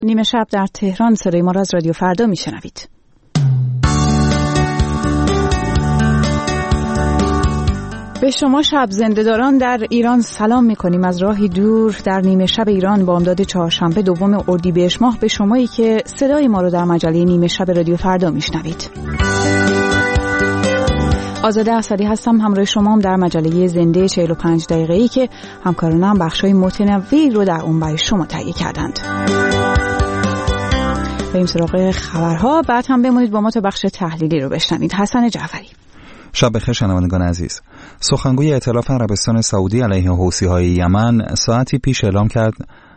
نیمه شب در تهران، صدای ما را از رادیو فردا میشنوید. به شما شب زنده‌داران در ایران سلام می‌کنیم از راهی دور در نیمه شب ایران بامداد چهارشنبه دوم اردیبهشت ماه، به شمایی که صدای ما رو در مجله نیمه شب رادیو فردا میشنوید. آزاده اسدی هستم، همراه شما هم در مجله زنده 45 دقیقه‌ای که همکارانم بخشای متنوعی رو در اون برای شما تهیه کردند. بریم سراغ خبرها، بعد هم بمونید با ما تا بخش تحلیلی رو بشنوید. حسن جعفری. شب بخیر شنوندگان عزیز. سخنگوی ائتلاف عربستان سعودی علیه حوثی‌های یمن ساعتی پیش اعلام کرد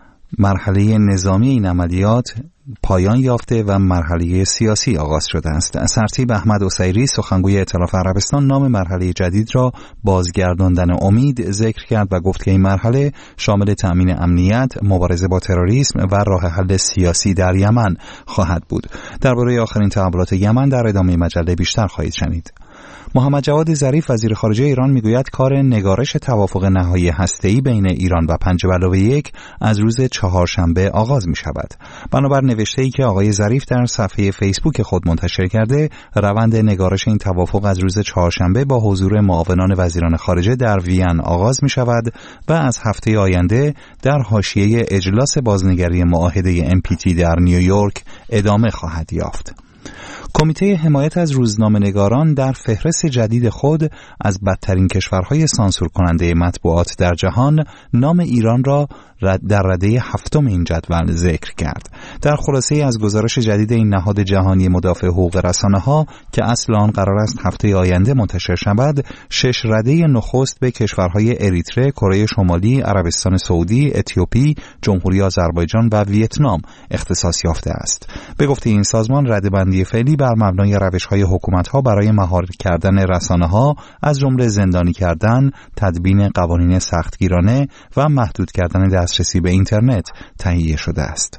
مرحله نظامی این عملیات پایان یافته و مرحله سیاسی آغاز شده است. سرتیپ احمد عسیری سخنگوی ائتلاف عربستان نام مرحله جدید را بازگرداندن امید ذکر کرد و گفت که این مرحله شامل تأمین امنیت، مبارزه با تروریسم و راه حل سیاسی در یمن خواهد بود. درباره آخرین تحولات یمن در ادامه مجله بیشتر خواهید شنید. محمد جواد ظریف وزیر خارجه ایران میگوید کار نگارش توافق نهایی هسته‌ای بین ایران و 5+1 از روز چهارشنبه آغاز می شود. بنابر نوشته‌ای که آقای ظریف در صفحه فیسبوک خود منتشر کرده، روند نگارش این توافق از روز چهارشنبه با حضور معاونان وزیران خارجه در وین آغاز می شود و از هفته آینده در حاشیه اجلاس بازنگری معاهده NPT در نیویورک ادامه خواهد یافت. کمیته حمایت از روزنامه‌نگاران در فهرست جدید خود از بدترین کشورهای سانسور کننده مطبوعات در جهان نام ایران را در رده 7 این جدول ذکر کرد. در خلاصه از گزارش جدید این نهاد جهانی مدافع حقوق رسانه‌ها که اصل آن قرار است هفته آینده منتشر شود، 6 رده نخست به کشورهای اریتره، کره شمالی، عربستان سعودی، اتیوپی، جمهوری آذربایجان و ویتنام اختصاص یافته است. به گفته این سازمان، رده‌بندی فعلی بر مبنای روش‌های حکومت‌ها برای مهار کردن رسانه‌ها از جمله زندانی کردن، تدوین قوانین سختگیرانه و محدود کردن دسترسی به اینترنت تهیه شده است.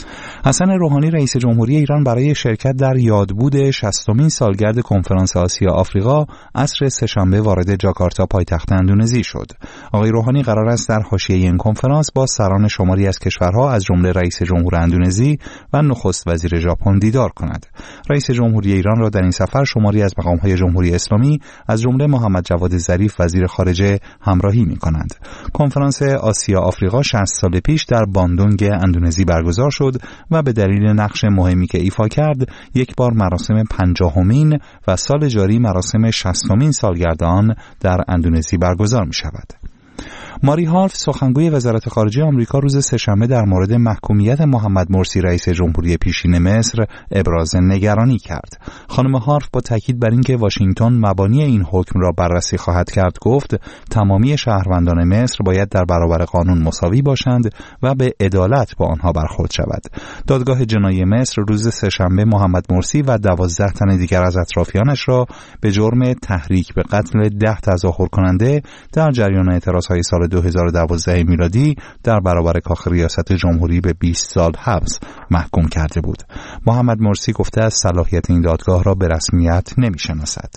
حسن روحانی رئیس جمهوری ایران برای شرکت در یادبود 60مین سالگرد کنفرانس آسیا آفریقا عصر سه‌شنبه وارد جاکارتا پایتخت اندونزی شد. آقای روحانی قرار است در حاشیه این کنفرانس با سران شماری از کشورها از جمله رئیس جمهور اندونزی و نخست وزیر ژاپن دیدار کند. رئیس جمهوری ایران را در این سفر شماری از مقام‌های جمهوری اسلامی از جمله محمد جواد ظریف وزیر خارجه همراهی می‌کنند. کنفرانس آسیا آفریقا 60 سال پیش در باندونگ اندونزی برگزار شد و به دلیل نقش مهمی که ایفا کرد یک بار مراسم 50مین و سال جاری مراسم 60مین سالگرد آن در اندونزی برگزار می شود. ماری هارف سخنگوی وزارت خارجه آمریکا روز سه‌شنبه در مورد محکومیت محمد مرسی رئیس جمهوری پیشین مصر ابراز نگرانی کرد. خانم هارف با تاکید بر اینکه واشنگتن مبانی این حکم را بررسی خواهد کرد گفت تمامی شهروندان مصر باید در برابر قانون مساوی باشند و به عدالت با آنها برخورد شود. دادگاه جنایی مصر روز سه‌شنبه محمد مرسی و 12 تن دیگر از اطرافیانش را به جرم تحریک به قتل 10 تظاهر کننده در جریان اعتراضهای سال 2012 میلادی در برابر کاخ ریاست جمهوری به 20 سال حبس محکوم کرده بود. محمد مرسی گفته است صلاحیت این دادگاه را به رسمیت نمی‌شناسد.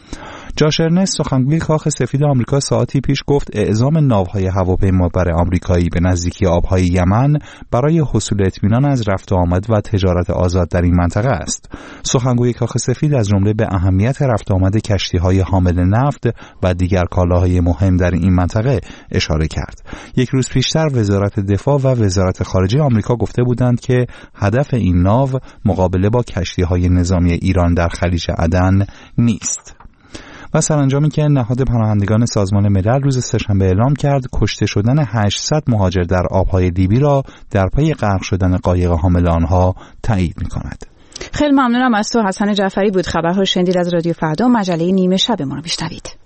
جاش ارنست سخنگوی کاخ سفید آمریکا ساعتی پیش گفت اعزام ناوهای هواپیمابر آمریکایی به نزدیکی آبهای یمن برای حصول اطمینان از رفت و آمد و تجارت آزاد در این منطقه است. سخنگوی کاخ سفید از جمله به اهمیت رفت و آمد کشتی‌های حامل نفت و دیگر کالاهای مهم در این منطقه اشاره کرد. یک روز پیشتر وزارت دفاع و وزارت خارجه آمریکا گفته بودند که هدف این ناو مقابله با کشتی‌های نظامی ایران در خلیج عدن نیست. و سرانجامی که نهاد پناهندگان سازمان ملل روز سه‌شنبه اعلام کرد کشته شدن 800 مهاجر در آبهای لیبی را در پی غرق شدن قایق حامل آنها تایید می‌کند. خیلی ممنونم از تو. حسن جعفری بود. خبرها شنیدید از رادیو فردا، مجله نیمه شب ما رو بشنوید.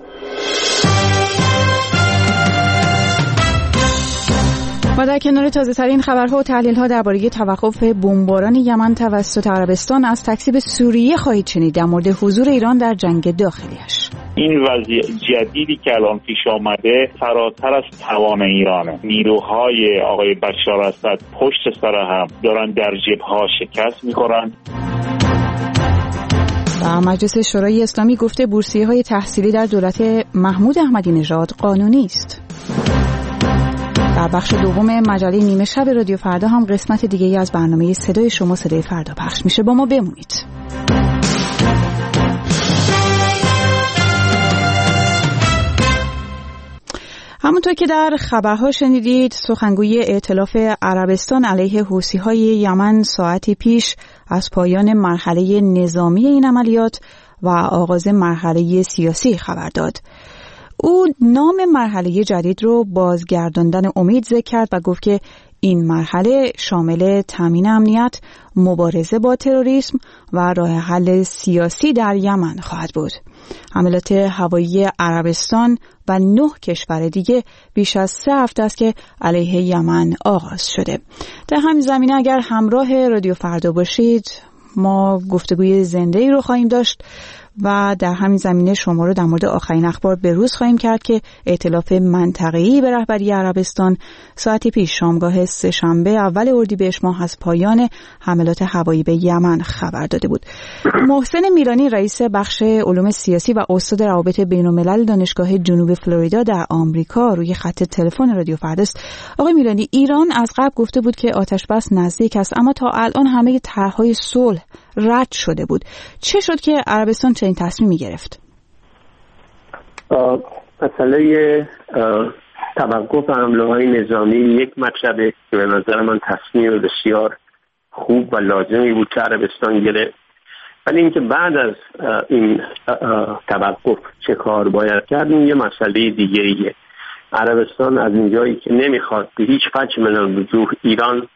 و در کنار تازه‌ترین خبرها و تحلیل‌ها درباره توقف بمباران یمن توسط عربستان از تکذیب سوریه خواهید شنید در مورد حضور ایران در جنگ داخلیش. این وضعیت جدیدی که الان پیش آمده فراتر از توان ایرانه. نیروهای آقای بشار اسد پشت سر هم دارن در جبهه‌ها شکست می‌خورن. و مجلس شورای اسلامی گفته بورسیه‌های تحصیلی در دولت محمود احمدی نژاد قانونی است. در بخش دوم مجله نیمه شب رادیو فردا هم قسمت دیگه ای از برنامه صدای شما صدای فردا پخش میشه. با ما بمونید. همونطور که در خبرها شنیدید، سخنگوی ائتلاف عربستان علیه حوثی‌های یمن ساعتی پیش از پایان مرحله نظامی این عملیات و آغاز مرحله سیاسی خبر داد. او نام مرحله جدید رو بازگرداندن امید ذکر کرد و گفت که این مرحله شامل تامین امنیت، مبارزه با تروریسم و راه حل سیاسی در یمن خواهد بود. حملات هوایی عربستان و 9 کشور دیگه بیش از 3 هفته است که علیه یمن آغاز شده. در همین زمینه اگر همراه رادیو فردا باشید، ما گفتگوی زنده‌ای رو خواهیم داشت و در همین زمینه شما رو در مورد آخرین اخبار به روز خواهیم کرد که ائتلاف منطقه‌ای به رهبری عربستان ساعتی پیش شامگاه سه‌شنبه اول اردیبهشت ماه از پایان حملات هوایی به یمن خبر داده بود. محسن میلانی رئیس بخش علوم سیاسی و استاد روابط بین‌الملل دانشگاه جنوب فلوریدا در آمریکا روی خط تلفن رادیو فردا است. آقای میلانی، ایران از قبل گفته بود که آتش بس نزدیک است، اما تا الان همه طرح‌های صلح رد شده بود. چه شد که عربستان چنین تصمیمی گرفت؟ مسئله توقف حمله‌های نظامی یک مطلبه که به نظر من تصمیم بسیار خوب و لازمی بود که عربستان گرفت، ولی اینکه بعد از این توقف چه کار باید کرد این یه مسئله دیگه ایه. عربستان از اینجایی که نمیخواد به هیچ وجه من الوجوه ایران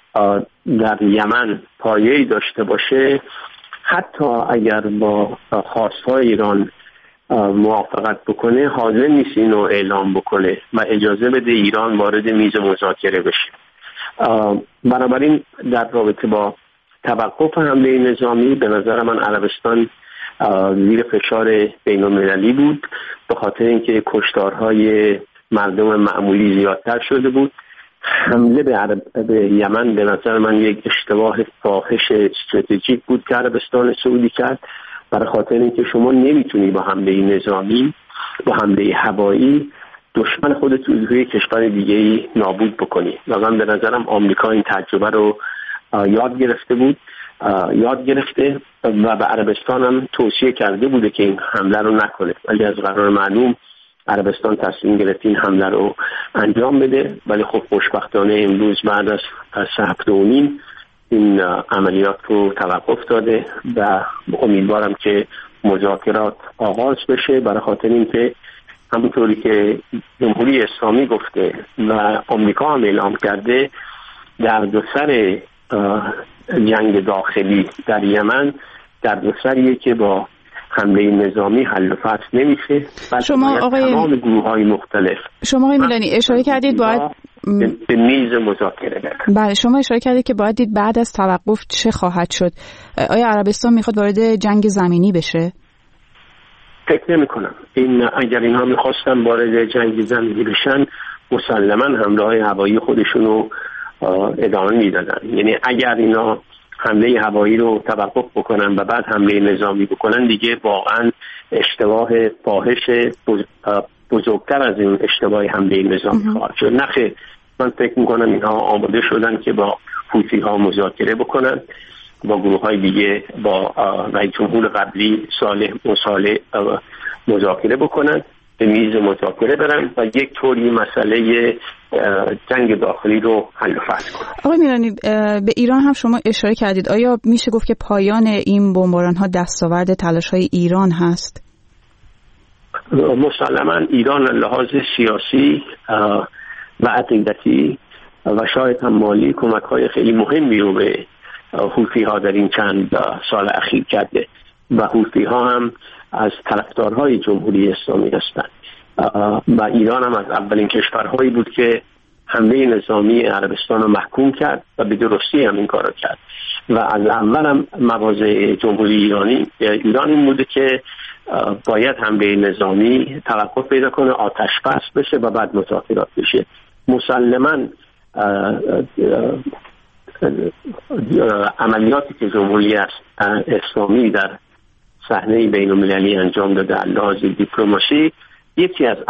در یمن پایه‌ای داشته باشه، حتی اگر با خواستهای ایران موافقت بکنه، حاضر نیست اینو اعلام بکنه و اجازه بده ایران وارد میز مذاکره بشه. بنابراین در رابطه با توقف حمله نظامی به نظر من عربستان زیر فشار بین‌المللی بود، به خاطر اینکه کشتارهای مردم معمولی زیادتر شده بود. حمله به یمن به نظر من یک اشتباه فاحش استراتژیک بود که عربستان سعودی کرد، برای خاطر اینکه شما نمیتونی با حمله نظامی، با حمله هوایی دشمن خودت روی کشور دیگه‌ای نابود بکنی. واقعا به نظرم آمریکا این تجربه رو یاد گرفته و به عربستان هم توصیه کرده بوده که این حمله رو نکنه، ولی از قرار معلوم عربستان تصمیم گرفت این حمله رو انجام بده. ولی خب خوشبختانه امروز بعد از 3 هفته و نیم این عملیات رو توقف داده و امیدوارم که مذاکرات آغاز بشه، برای خاطر اینکه همونطوری که جمهوری اسلامی گفته و آمریکا هم اعلام کرده، دردسر جنگ داخلی در یمن دردسریه که با حمله نظامی حل و فصل نمیشه. شما آقای تمام گروه‌های مختلف، شما آقای میلانی اشاره کردید باید به میز مذاکره برن. بله، شما اشاره کردید که باید دید بعد از توقف چه خواهد شد. آیا عربستان میخواد وارد جنگ زمینی بشه؟ فکر نمی‌کنم. اگر اینها می‌خواستن وارد جنگ زمینی بشن، مسلماً حمله‌های هوایی خودشونو ادامه میدادن. یعنی اگر اینا حمله هوایی رو توقف بکنن و بعد حمله نظامی بکنن، دیگه واقعا اشتباه فاحش بزرگتر از این اشتباه حمله نظامی خواهد شد. نخیر، من فکر میکنم اینها آماده شدن که با حوثی ها مذاکره بکنن، با گروه های دیگه، با رئیس جمهور قبلی صالح مذاکره بکنن، به میز مذاکره برن و یک طوری مسئله جنگ داخلی رو حل و فصل کنن. آقای میلانی، به ایران هم شما اشاره کردید. آیا میشه گفت که پایان این بمباران ها دستاورد تلاش های ایران هست؟ مسلماً ایران لحاظ سیاسی و عقیدتی و شاید هم مالی کمک های خیلی مهمی رو به حوثی ها در این چند سال اخیر کرده و حوثی ها هم از طرفدارهای جمهوری اسلامی هستند و ایران هم از اولین کشورهایی بود که حمله نظامی عربستان رو محکوم کرد و به درستی هم این کار رو کرد و از اول هم مواضع جمهوری ایران این بوده که باید حمله نظامی توقف پیدا کنه، آتش بس بشه و بعد مذاکرات بشه. مسلماً عملیاتی که جمهوری اسلامی در صحنه بین‌المللی انجام داده از لحاظ دیپلماسی یکی از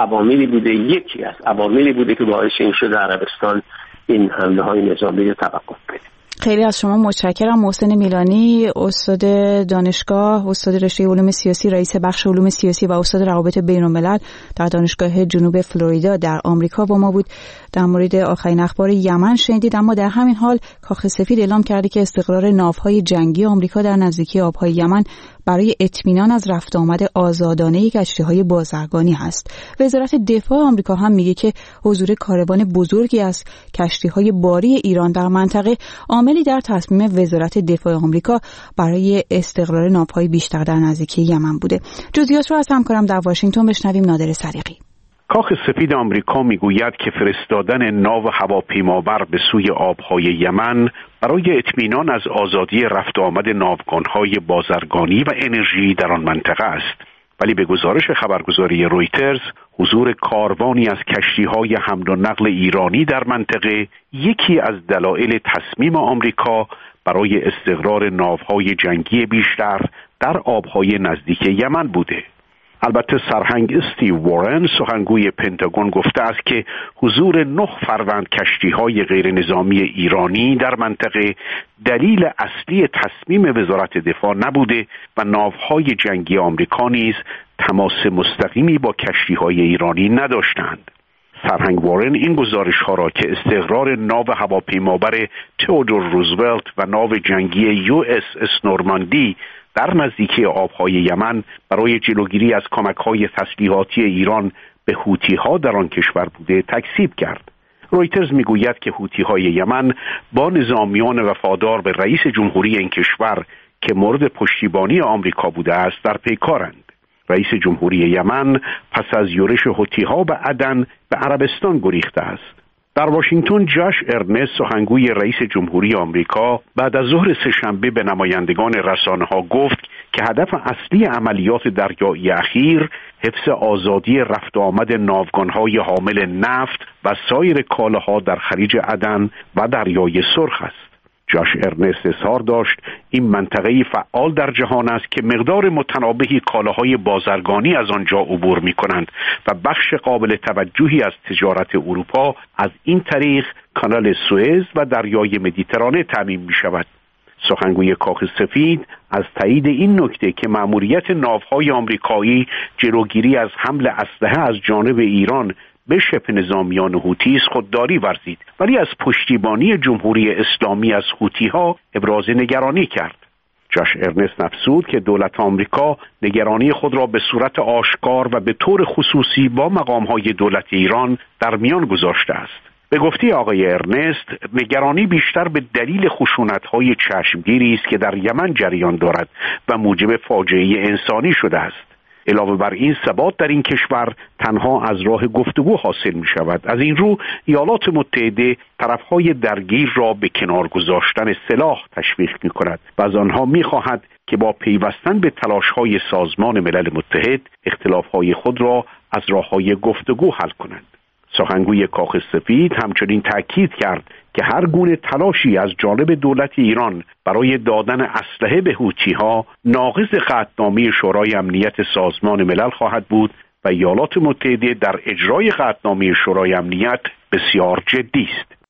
عواملی بوده که باعث این شده عربستان این حمله های نظامی رو توقف بده. خیلی از شما متشکرم. محسن میلانی، استاد دانشگاه، استاد رشته علوم سیاسی، رئیس بخش علوم سیاسی و استاد روابط بین‌الملل در دانشگاه جنوب فلوریدا در آمریکا با ما بود. در مورد آخرین اخبار یمن شنیدید. اما در همین حال کاخ سفید اعلام کرده که استقرار ناوهای جنگی آمریکا در نزدیکی آبهای یمن برای اطمینان از رفت آمد آزادانه کشتی‌های بازرگانی هست. وزارت دفاع آمریکا هم میگه که حضور کاروان بزرگی از کشتی‌های باری ایران در منطقه عاملی در تصمیم وزارت دفاع آمریکا برای استقرار ناوهای بیشتر در نزدیکی یمن بوده. جزئیات رو از همکارم در واشنگتن بشنویم. نادر صدیقی. کاخ سفید آمریکا میگوید که فرستادن ناو هواپیمابر به سوی آبهای یمن برای اطمینان از آزادی رفت و آمد ناوگانهای بازرگانی و انرژی در آن منطقه است. ولی به گزارش خبرگزاری رویترز، حضور کاروانی از کشتی‌های حمل و نقل ایرانی در منطقه یکی از دلایل تصمیم آمریکا برای استقرار ناوهای جنگی بیشتر در آبهای نزدیک یمن بوده. البته سرهنگ استیو وارن، سخنگوی پنتاگون، گفته است که حضور 9 فروند کشتی‌های غیر نظامی ایرانی در منطقه دلیل اصلی تصمیم وزارت دفاع نبوده و ناوهای جنگی آمریکا نیز تماس مستقیمی با کشتی‌های ایرانی نداشتند. سرهنگ وارن این گزارش‌ها را که استقرار ناو هواپیمابر تئودور روزولت و ناو جنگی USS نورماندی در نزدیکی آبهای یمن برای جلوگیری از کمک‌های تسلیحاتی ایران به حوثی‌ها در آن کشور بوده تکذیب کرد. رویترز میگوید که حوثی‌های یمن با نظامیان وفادار به رئیس جمهوری این کشور که مورد پشتیبانی آمریکا بوده است در پیکارند. رئیس جمهوری یمن پس از یورش حوثی‌ها به عدن به عربستان گریخته است. در واشنگتن جاش ارنست، سخنگوی رئیس جمهوری آمریکا، بعد از ظهر سه‌شنبه به نمایندگان رسانه‌ها گفت که هدف اصلی عملیات دریایی اخیر حفظ آزادی رفت و آمد ناوگان‌های حامل نفت و سایر کالاها در خلیج عدن و دریای سرخ است. جاش ارنست اظهار داشت این منطقه‌ای فعال در جهان است که مقدار متناوبی کالاهای بازرگانی از آنجا عبور می‌کنند و بخش قابل توجهی از تجارت اروپا از این طریق کانال سوئز و دریای مدیترانه تامین می‌شود. سخنگوی کاخ سفید از تایید این نکته که مأموریت ناوهای آمریکایی جلوگیری از حمل اسلحه از جانب ایران به شبه نظامیان حوثی خودداری ورزید، ولی از پشتیبانی جمهوری اسلامی از حوثی‌ها ابراز نگرانی کرد. جاش ارنست افزود که دولت آمریکا نگرانی خود را به صورت آشکار و به طور خصوصی با مقام‌های دولت ایران در میان گذاشته است. به گفته آقای ارنست، نگرانی بیشتر به دلیل خشونت‌های چشمگیری است که در یمن جریان دارد و موجب فاجعه انسانی شده است. علاوه بر این، ثبات در این کشور تنها از راه گفتگو حاصل می شود. از این رو ایالات متحده طرفهای درگیر را به کنار گذاشتن سلاح تشویق می کند و از آنها می خواهد که با پیوستن به تلاش‌های سازمان ملل متحد اختلاف‌های خود را از راه‌های گفتگو حل کنند. سخنگوی کاخ سفید همچنین تأکید کرد که هر گونه تلاشی از جانب دولت ایران برای دادن اسلحه به حوثی‌ها ناقض قطعنامه شورای امنیت سازمان ملل خواهد بود و ایالات متحده در اجرای قطعنامه شورای امنیت بسیار جدی است.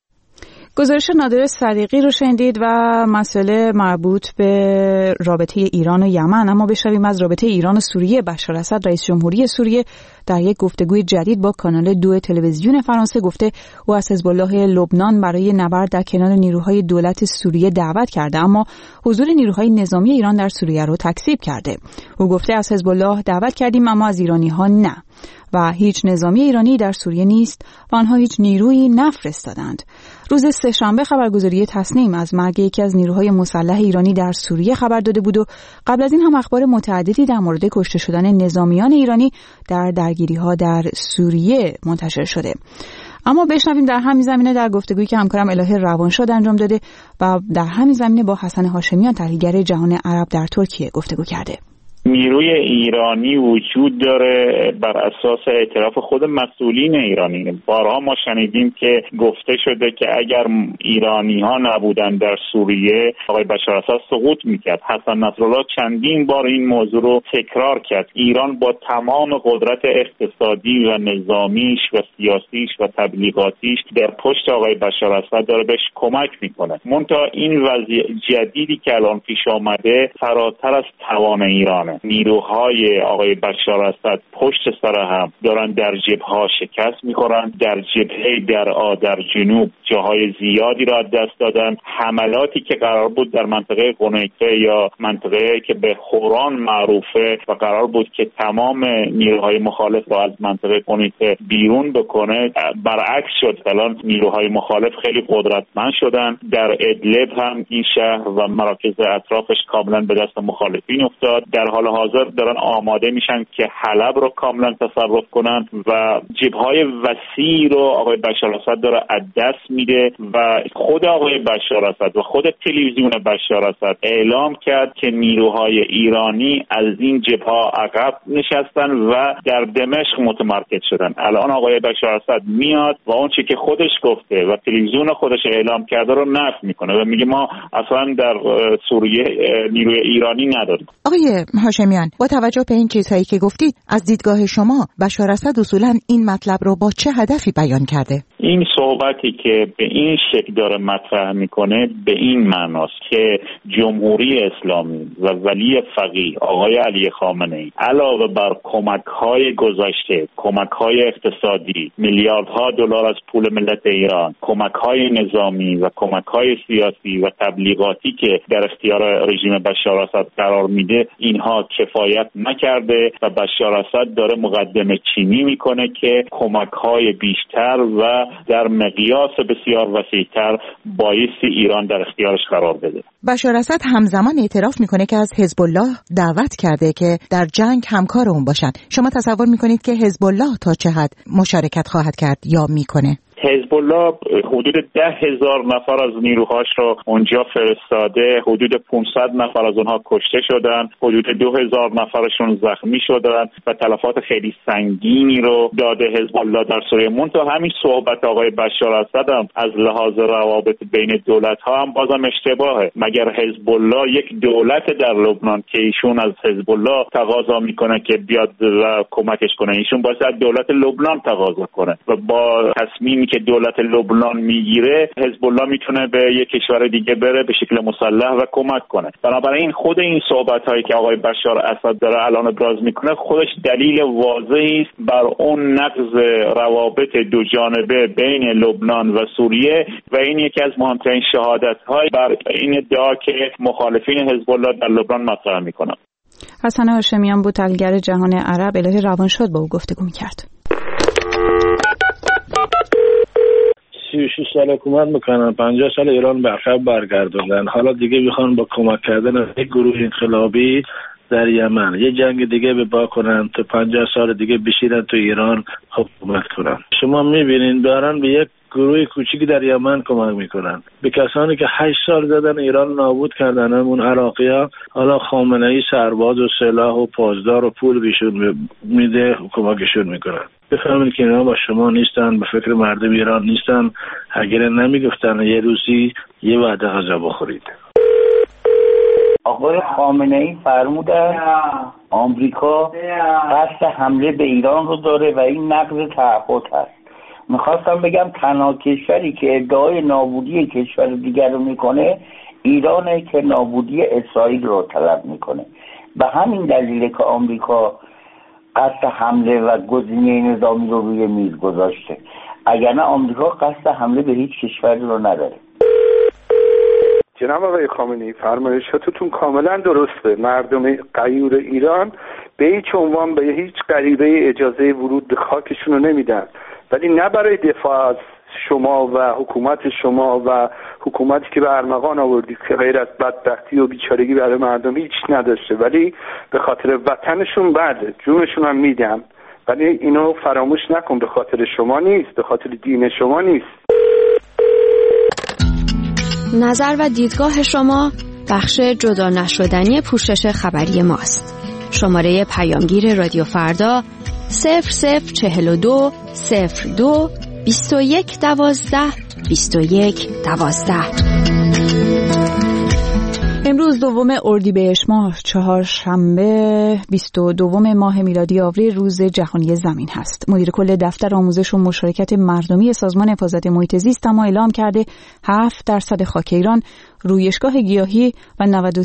گزارش نادر صدیقی رو شنیدید و مسئله مربوط به رابطه ایران و یمن. اما بشنویم از رابطه ایران و سوریه. بشار اسد رئیس جمهوری سوریه در یک گفتگوی جدید با کانال 2 تلویزیون فرانسه گفته او از حزب الله لبنان برای نبرد در کنار نیروهای دولت سوریه دعوت کرده، اما حضور نیروهای نظامی ایران در سوریه رو تکذیب کرده. او گفته از حزب الله دعوت کردیم اما از ایرانی‌ها نه و هیچ نظامی ایرانی در سوریه نیست و آنها هیچ نیرویی نفرستادند. روز سه‌شنبه خبرگزاری تسنیم از مرگ یکی از نیروهای مسلح ایرانی در سوریه خبر داده بود و قبل از این هم اخبار متعددی در مورد کشته شدن نظامیان ایرانی در درگیری‌ها در سوریه منتشر شده. اما بشنویم در همین زمینه در گفتگویی که همکارم الهه روانشاد انجام داده و در همین زمینه با حسن هاشمیان، تحلیلگر جهان عرب در ترکیه، گفتگو کرده. نیروی ایرانی وجود داره بر اساس اعتراف خود مسئولین ایرانی. بارها ما شنیدیم که گفته شده که اگر ایرانی ها نبودن در سوریه آقای بشار اسد سقوط میکرد. حسن نصرالله چندین بار این موضوع رو تکرار کرد. ایران با تمام قدرت اقتصادی و نظامیش و سیاسیش و تبلیغاتیش در پشت آقای بشار اسد داره بهش کمک میکنه. منتها این وضعیت جدیدی که الان پیش آمده فراتر از توان ایرانه. نیروهای آقای بشار اسد پشت سر هم دارن در جبهه‌ها شکست میخورن. در جبهه در جنوب جاهای زیادی را دست دادن. حملاتی که قرار بود در منطقه قنیطره یا منطقه که به خوران معروفه و قرار بود که تمام نیروهای مخالف را از منطقه قنیطره بیرون بکنه، برعکس شد. الان نیروهای مخالف خیلی قدرتمند شدن. در ادلب هم این شهر و مراکز اطرافش کاملا به دست مخالفین افتاد. در حال حاضر دارن آماده میشن که حلب رو کاملا تصرف کنن و جبهه‌های وسیع رو آقای بشار اسد داره از دست میده و خود آقای بشار اسد و خود تلویزیون بشار اسد اعلام کرد که نیروهای ایرانی از این جبهه عقب نشستن و در دمشق متمرکز شدن. الان آقای بشار اسد میاد و اون چیزی که خودش گفته و تلویزیون خودش اعلام کرده رو نفی میکنه و میگه ما اصلا در سوریه نیروی ایرانی نداریم. آقای هاشمیان، با توجه به این چیزهایی که گفتید، از دیدگاه شما بشار اسد اصولا این مطلب رو با چه هدفی بیان کرده؟ این صحبتی که به این شکل داره مطرح میکنه به این معناست که جمهوری اسلامی و ولی فقیه آقای علی خامنه‌ای علاوه بر کمک‌های گذشته، کمک‌های اقتصادی، میلیاردها دلار از پول ملت ایران، کمک‌های نظامی و کمک‌های سیاسی و تبلیغاتی که در اختیار رژیم بشار اسد قرار میده، اینها کفایت نکرده و بشار اسد داره مقدمه چینی میکنه که کمک‌های بیشتر و در مقیاس بسیار وسیع‌تر بایستی ایران در اختیارش قرار بده. بشار اسد همزمان اعتراف میکنه که از حزب الله دعوت کرده که در جنگ همکار اون باشن. شما تصور میکنید که حزب الله تا چه حد مشارکت خواهد کرد یا میکنه؟ حزب الله حدود 10,000 نفر از نیروهاش رو اونجا فرستاده، حدود 500 نفر از اونها کشته شدن، حدود 2,000 نفرشون زخمی شدن و تلفات خیلی سنگینی رو داده حزب الله در سوریه. منتها همین صحبت آقای بشار اسد هم از لحاظ روابط بین دولت‌ها هم بازم اشتباهه. مگر حزب الله یک دولت در لبنان که ایشون از حزب الله تقاضا میکنه که بیاد و کمکش کنه؟ ایشون باید از دولت لبنان تقاضا کنه و با تصمیمی که دولت لبنان میگیره حزب الله میتونه به یک کشور دیگه بره به شکل مسلح و کمک کنه. بنابراین خود این صحبت‌هایی که آقای بشار اسد داره الان ابراز میکنه خودش دلیل واضحی است بر اون نقض روابط دو جانبه بین لبنان و سوریه و این یکی از مهمترین شهادت‌های بر این ادعا که مخالفین حزب الله در لبنان مطرح میکنن. حسن هاشمیان بود، تحلیلگر جهان عرب. الهی روانشاد با او گفتگو میکرد. 36 سال حکومت میکنن، 50 سال ایران به عقب برگردوندن. حالا دیگه میخوان با کمک کردن یک گروه انقلابی در یمن یه جنگ دیگه به پا کنن تا 50 سال دیگه بشینن تو ایران حکومت کنن. شما میبینین دارن به یک گروه کوچیکی در یمن کمک میکنن، به کسانی که 8 سال زدن ایران نابود کردن. اون عراقی‌ها حالا خامنه‌ای سرباز و سلاح و پاسدار و پول بهشون میده و کمکشون میکنن. بفهمید که اینا با شما نیستن، به فکر مردم ایران نیستن. اگر نمیگفتن یه روزی یه وعده غذا بخورید. آقای خامنه‌ای فرمودن آمریکا قصد حمله به ایران رو داره و این نقض تعهد هست. میخواستم بگم تنها کشوری که ادعای نابودی کشور دیگر رو میکنه ایرانه که نابودی اسرائیل رو طلب میکنه. به همین دلیله که آمریکا قصد حمله و گزینه نظامی رو روی میز گذاشته. اگر نه آمریکا قصد حمله به هیچ کشوری رو نداره. جناب آقای خامنه‌ای فرمایشاتتون کاملا درسته. مردم غیور ایران به هیچ عنوان به هیچ غریبه اجازه ورود به خاکشون رو نمیدن، ولی نه برای دفاع از شما و حکومت شما و حکومتی که به ارمغان آوردید که غیر از بدبختی و بیچارگی برای مردم هیچ نداشته، ولی به خاطر وطنشون بله جونشون هم میدن. ولی اینو فراموش نکن، به خاطر شما نیست، به خاطر دین شما نیست. نظر و دیدگاه شما بخش جدا نشدنی پوشش خبری ماست. شماره پیامگیر رادیو فردا 0042 02 21 12 21 12. امروز دوم اردیبهشت ماه، چهارشنبه 22 ماه میلادی آوریل، روز جهانی زمین هست. مدیر کل دفتر آموزش و مشارکت مردمی سازمان حفاظت محیط زیست اما اعلام کرده 7% خاک ایران رویشگاه گیاهی و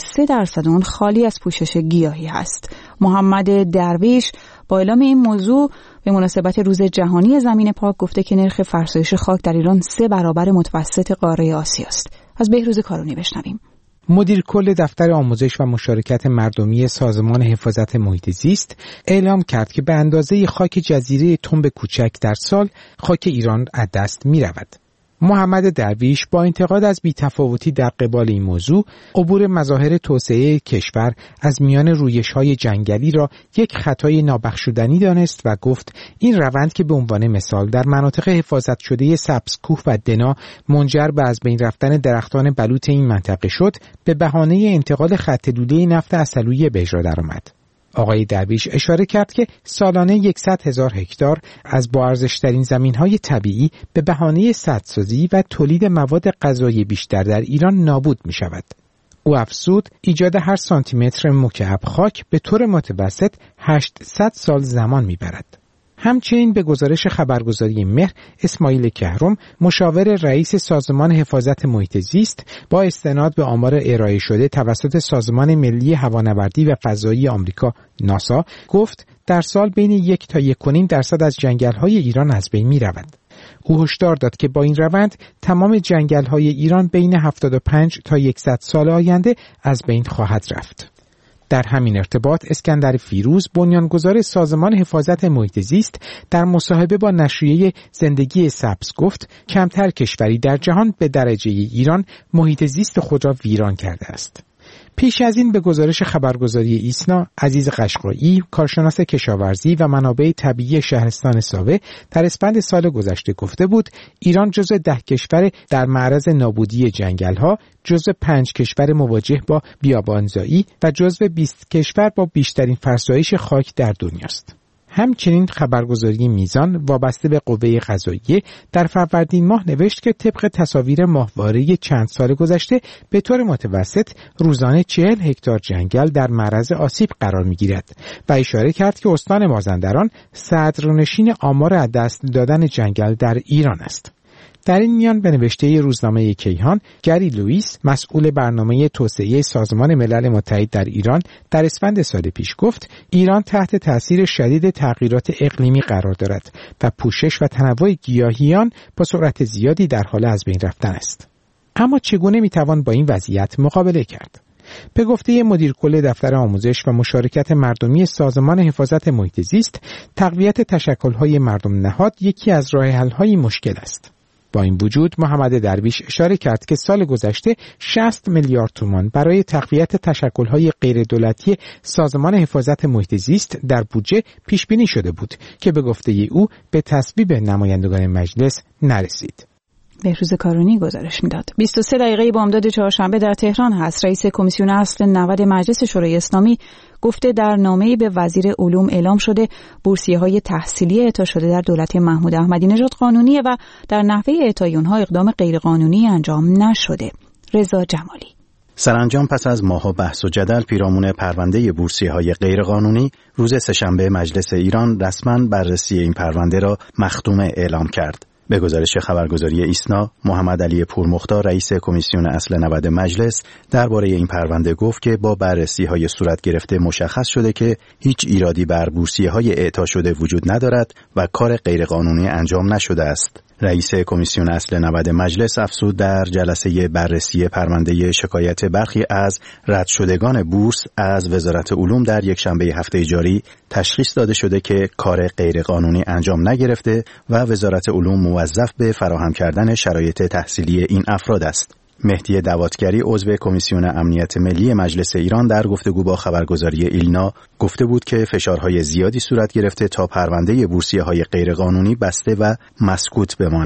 93% اون خالی از پوشش گیاهی هست. محمد درویش با اعلام این موضوع به مناسبت روز جهانی زمین پاک گفته که نرخ فرسایش خاک در ایران 3 برابر متوسط قاره آسیا است. از بهروز کارونی بشنویم. مدیر کل دفتر آموزش و مشارکت مردمی سازمان حفاظت محیط زیست اعلام کرد که به اندازه خاک جزیره تنب کوچک در سال خاک ایران از دست می رود. محمد درویش با انتقاد از بی‌تفاوتی در قبال این موضوع، عبور مظاهر توسعه کشور از میان رویش‌های جنگلی را یک خطای نابخشودنی دانست و گفت این روند که به عنوان مثال در مناطق حفاظت شده سبزکوه و دنا منجر به از بین رفتن درختان بلوط این منطقه شد، به بهانه انتقال خط لوله نفت عسلویه به اجرا درآمد. آقای درویش اشاره کرد که سالانه 100,000 هکتار از با ارزش‌ترین زمین‌های طبیعی به بهانه سدسازی و تولید مواد غذایی بیشتر در ایران نابود می‌شود. او افزود ایجاد هر سانتیمتر مکعب خاک به طور متوسط 800 سال زمان می‌برد. همچنین به گزارش خبرگزاری مهر، اسماعیل کهرم، مشاور رئیس سازمان حفاظت محیط زیست، با استناد به آمار ارائه شده توسط سازمان ملی هوانوردی و فضایی آمریکا ناسا گفت در سال بین 1 تا 1.5% از جنگل‌های ایران از بین می‌رود. او هشدار داد که با این روند تمام جنگل‌های ایران بین 75 تا 100 سال آینده از بین خواهد رفت. در همین ارتباط اسکندر فیروز، بنیانگذار سازمان حفاظت محیط زیست، در مصاحبه با نشریه زندگی سبز گفت کمتر کشوری در جهان به درجه ایران محیط زیست خود را ویران کرده است. پیش از این به گزارش خبرگزاری ایسنا، عزیز قشقایی، کارشناس کشاورزی و منابع طبیعی شهرستان ساوه، در اسفند سال گذشته گفته بود ایران جزو 10 کشور در معرض نابودی جنگل‌ها، جزو 5 کشور مواجه با بیابانزایی و جزو 20 کشور با بیشترین فرسایش خاک در دنیاست. همچنین خبرگزاری میزان وابسته به قوه قضاییه در فروردین ماه نوشت که طبق تصاویر ماهواره چند سال گذشته به طور متوسط روزانه 40 هکتار جنگل در معرض آسیب قرار می‌گیرد و اشاره کرد که استان مازندران صدرنشین آمار از دست دادن جنگل در ایران است. در این میان به نوشته روزنامه کیهان، گری لوئیس، مسئول برنامه توسعه سازمان ملل متحد در ایران، در اسفند سال پیش گفت ایران تحت تأثیر شدید تغییرات اقلیمی قرار دارد و پوشش و تنوع گیاهیان با سرعت زیادی در حال از بین رفتن است. اما چگونه میتوان با این وضعیت مقابله کرد؟ به گفته مدیر کل دفتر آموزش و مشارکت مردمی سازمان حفاظت محیط زیست، تقویت تشکل‌های مردم نهاد یکی از راه‌حل‌های مشکل است. با این وجود محمد درویش اشاره کرد که سال گذشته 60 میلیارد تومان برای تقویت تشکل‌های غیردولتی سازمان حفاظت محیط زیست در بودجه پیش بینی شده بود که به گفته او به تصویب نمایندگان مجلس نرسید. بهروز کارونی گزارش میداد. 23 دقیقه بامداد چهارشنبه در تهران هست. رئیس کمیسیون اصل 90 مجلس شورای اسلامی گفته در نامه‌ای به وزیر علوم اعلام شده بورسیه‌های تحصیلی اعطا شده در دولت محمود احمدی نژاد قانونیه و در نحوه اعطای آنها اقدام غیرقانونی انجام نشده. رضا جمالی. سرانجام پس از ماه‌ها بحث و جدل پیرامون پرونده بورسیه‌های غیرقانونی، روز سه‌شنبه مجلس ایران رسما بررسی این پرونده را مختومه اعلام کرد. به گزارش خبرگزاری ایسنا، محمد علی پورمختار، رئیس کمیسیون اصل 90 مجلس، درباره این پرونده گفت که با بررسی‌های صورت گرفته مشخص شده که هیچ ایرادی بر بورسیه‌های اعطا شده وجود ندارد و کار غیرقانونی انجام نشده است. رئیس کمیسیون اصل 90 مجلس افزود در جلسه بررسی پرونده شکایت برخی از رد شدگان بورس از وزارت علوم در یکشنبه هفته جاری تشخیص داده شده که کار غیرقانونی انجام نگرفته و وزارت علوم موظف به فراهم کردن شرایط تحصیلی این افراد است. مهدی دواتگری، عضو کمیسیون امنیت ملی مجلس ایران، در گفتگو با خبرگزاری ایلنا گفته بود که فشارهای زیادی صورت گرفته تا پرونده بورسیه‌های غیرقانونی بسته و مسکوت بماند.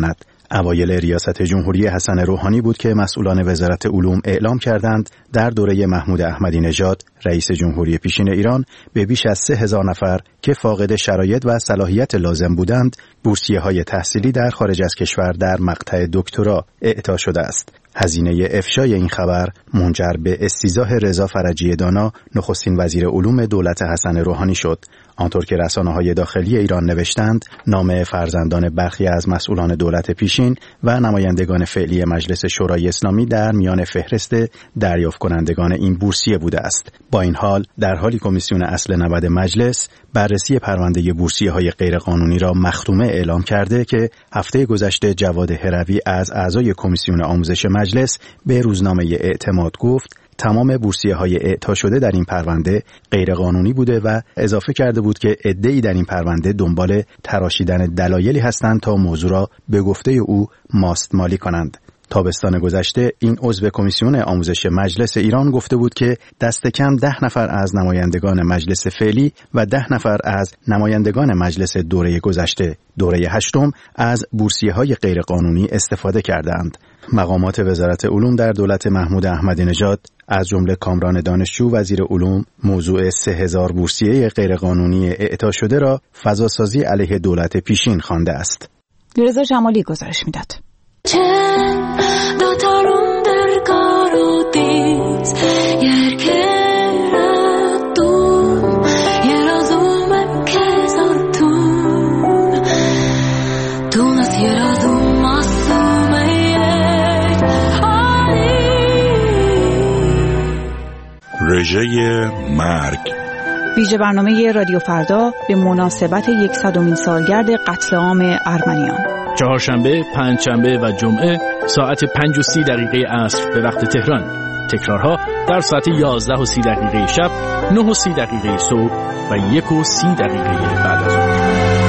اوایل ریاست جمهوری حسن روحانی بود که مسئولان وزارت علوم اعلام کردند در دوره محمود احمدی نژاد رئیس جمهوری پیشین ایران به بیش از 3000 نفر که فاقد شرایط و صلاحیت لازم بودند بورسیه‌های تحصیلی در خارج از کشور در مقطع دکترا اعطا شده است. هزینه افشای این خبر منجر به استیضاح رضا فرجی دانا نخستین وزیر علوم دولت حسن روحانی شد. آنطور که رسانه‌های داخلی ایران نوشتند، نام فرزندان برخی از مسئولان دولت پیشین و نمایندگان فعلی مجلس شورای اسلامی در میان فهرست دریافت کنندگان این بورسیه بوده است. با این حال، در حالی کمیسیون اصل 90 مجلس بررسی پرونده بورسیه‌های غیرقانونی را مختومه اعلام کرده که هفته گذشته جواد هروی از اعضای کمیسیون آموزش مجلس به روزنامه اعتماد گفت تمام بورسیه‌های اعطا شده در این پرونده غیرقانونی بوده و اضافه کرده بود که عده‌ای در این پرونده دنبال تراشیدن دلایلی هستند تا موضوع را به گفته او ماستمالی کنند. تابستان گذشته این عضو کمیسیون آموزش مجلس ایران گفته بود که دست کم 10 نفر از نمایندگان مجلس فعلی و 10 نفر از نمایندگان مجلس دوره گذشته دوره 8 از بورسیه‌های غیرقانونی استفاده کردند. مقامات وزارت علوم در دولت محمود احمدی نژاد از جمله کامران دانشجو وزیر علوم موضوع 3000 بورسیه غیرقانونی اعطا شده را فضاسازی علیه دولت پیشین خوانده است. رضا جمالی گزارش میداد. رژه مرگ ویژه برنامه رادیو فردا به مناسبت 100مین سالگرد قتل عام ارمنیان. چهارشنبه، پنجشنبه و جمعه ساعت 5:30 عصر به وقت تهران. تکرارها در ساعت 11:30 شب، 9:30 صبح و 1:30 بعد از ظهر.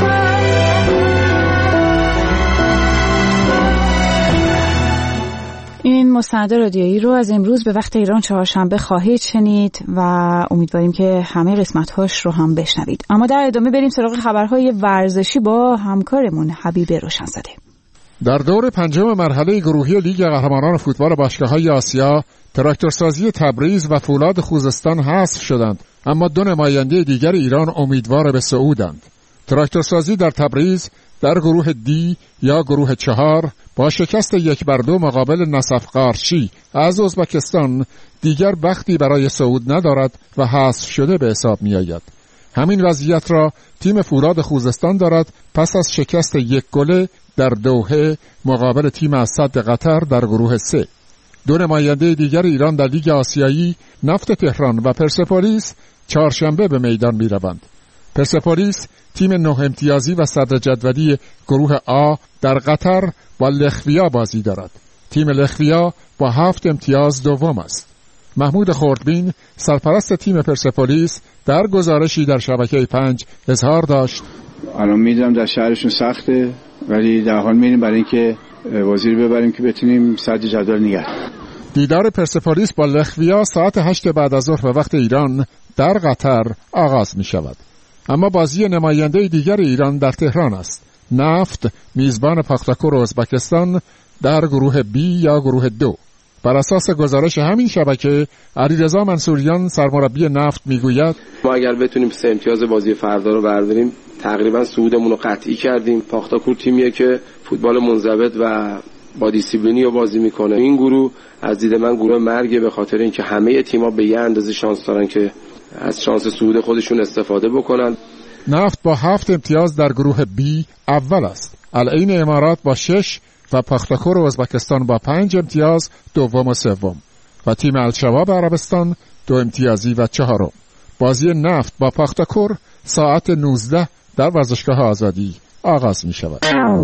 این مستند رادیویی رو از امروز به وقت ایران چهارشنبه خواهید شنید و امیدواریم که همه قسمت‌هاش رو هم بشنوید. اما در ادامه بریم سراغ خبرهای ورزشی با همکارمون حبیب روشنزاده. در دور پنجم مرحله گروهی لیگ قهرمانان فوتبال باشگاه‌های آسیا، تراکتورسازی تبریز و فولاد خوزستان حذف شدند، اما دو نماینده دیگر ایران امیدوار به صعودند. تراکتورسازی در تبریز در گروه دی یا گروه 4 با شکست 1-2 مقابل نصف قارچی از ازبکستان دیگر بختی برای صعود ندارد و حذف شده به حساب می آید. همین وضعیت را تیم فولاد خوزستان دارد پس از شکست 1-0 در دوحه مقابل تیم اسد قطر در گروه 3. دو نماینده دیگر ایران در لیگ آسیایی نفت تهران و پرسپولیس چهارشنبه به میدان می روند. پرسپولیس تیم 9 امتیازی و صدر جدولی گروه آ در قطر با لخویا بازی دارد. تیم لخویا با 7 امتیاز دوم است. محمود خردبین سرپرست تیم پرسپولیس در گزارشی در شبکه 5 اظهار داشت: الان میدونم در شهرشون سخته، ولی در حال میریم برای اینکه بازی رو ببریم که بتونیم صدر جدول نگه داریم. دیدار پرسپولیس با لخویا ساعت 8 بعد از ظهر به وقت ایران در قطر آغاز می شود. اما بازی نماینده دیگر ایران در تهران است. نفت میزبان پاختاکور ازبکستان در گروه بی یا گروه 2. بر اساس گزارش همین شبکه، علیرضا منصوریان سرمربی نفت میگوید ما اگر بتونیم 3 امتیاز بازی فردا رو برداریم تقریبا صعودمون رو قطعی کردیم. پاختاکور تیمیه که فوتبال منضبط و با دیسیپلینی رو بازی میکنه. این گروه از دید من گروه مرگه، به خاطر اینکه همه تیم‌ها به یه اندازه شانس دارن که از شانس صعود خودشون استفاده بکنن. نفت با 7 امتیاز در گروه بی اول است. العین امارات با 6 و پاختاکور ازبکستان با 5 امتیاز دوم و سوم و تیم الشباب عربستان 2 امتیازی و 4. بازی نفت با پاختاکور ساعت 19 در ورزشگاه آزادی آغاز می شود.